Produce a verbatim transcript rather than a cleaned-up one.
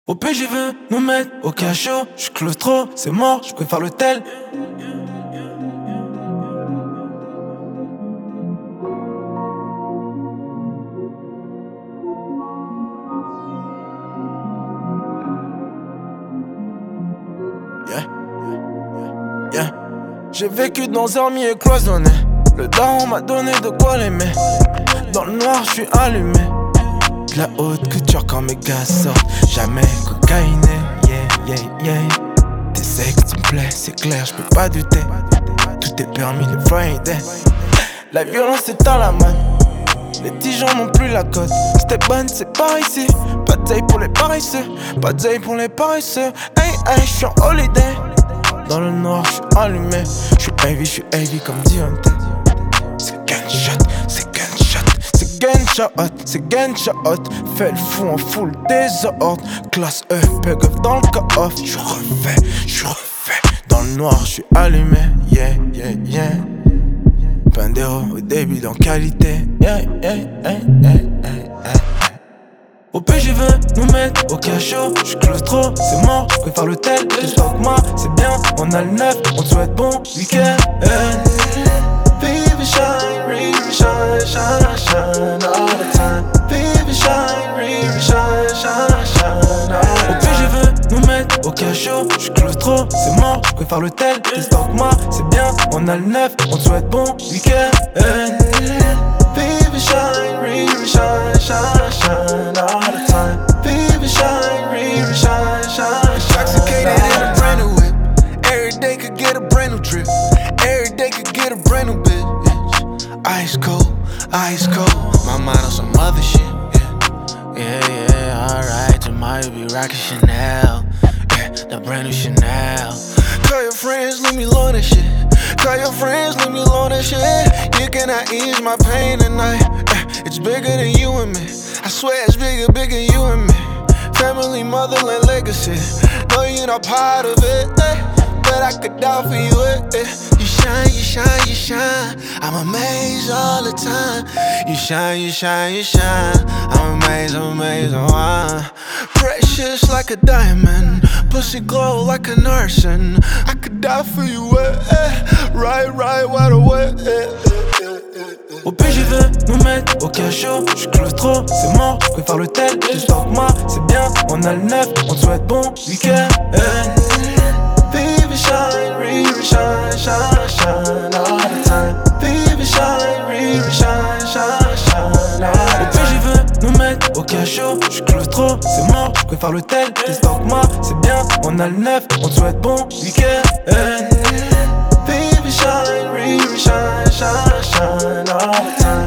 Au P J veut nous mettre au cachot. J'suis claustro, c'est mort, j'préfère l'hôtel. Yeah, yeah. J'ai vécu dans un milieu cloisonné. Le daron m'a donné de quoi l'aimer. Dans le noir, j'suis allumé. De la haute couture quand mes gars sortent. Jamais cocaïné, yeah, yeah, yeah. Tes sexe, tu me plais, c'est clair, j'peux pas douter. Tout est permis le Friday. La violence est à la main. Les petits gens n'ont plus la cote. C'était bonne, c'est par ici. Pas de taille pour les paresseux. Pas de taille pour les paresseux. Hey, hey, j'suis en holiday. Dans le noir, j'suis allumé. J'suis heavy, j'suis heavy comme Dionte. C'est gunshot, c'est gunshot. C'est gunshot, c'est gunshot. Fais le fou en full désordre. Classe E, bug off dans le co-off. J'suis refait, j'suis refait. Dans le noir, j'suis allumé. Yeah, yeah, yeah. Pandero au début dans qualité. Yeah, yeah, yeah, yeah, yeah, yeah. Au P J veut nous mettre au cachot. J'suis claustro, c'est mort, j'préfère l'hôtel. J'espère que moi, c'est bien, on a le neuf. On te souhaite bon week-end. Baby shine, really shine, shine, shine all the time. Baby shine, really shine, shine, shine all the time. Au P J veut nous mettre au cachot. J'suis claustro, c'est mort, j'préfère l'hôtel. J'espère que moi, c'est bien, on a le neuf. On te souhaite bon week-end. Baby shine, really shine, shine, shine all the time. Baby shine, really shine, shine, shine. Intoxicated in a brand new whip. Every day could get a brand new trip. Every day could get a brand new bitch. Ice cold, ice cold. My mind on some other shit. Yeah, yeah, yeah. Alright, you might be rockin' Chanel. Yeah, the brand new Chanel. Call your friends, leave me alone that shit. Call your friends, leave me alone that shit. You cannot ease my pain tonight. Yeah, it's bigger than you and me. I swear it's bigger, bigger than you and me. Family, motherland, legacy. No, you're not part of it, eh, but I could die for you, eh, eh. You shine, you shine, you shine. I'm amazed all the time. You shine, you shine, you shine. I'm amazed, I'm amazed, oh, uh. Precious like a diamond. Pussy glow like an arson. I could die for you, eh, eh. Right, right, wide awake, eh, eh, eh, eh. Au P J veut nous mettre au cachot. J'suis claustro, c'est mort, j'préfère l'hôtel. J'espère que moi, c'est bien, on a le neuf. On te souhaite bon week-end. Baby shine, really shine, shine, shine all the time. Baby shine, really shine, shine, shine all Au the P J time. veut nous mettre au cachot. J'suis claustro, c'est mort, j'préfère l'hôtel. J'espère que moi, c'est bien, on a le neuf. On te souhaite bon week-end. Baby shine, really shine, shine, shine all the time.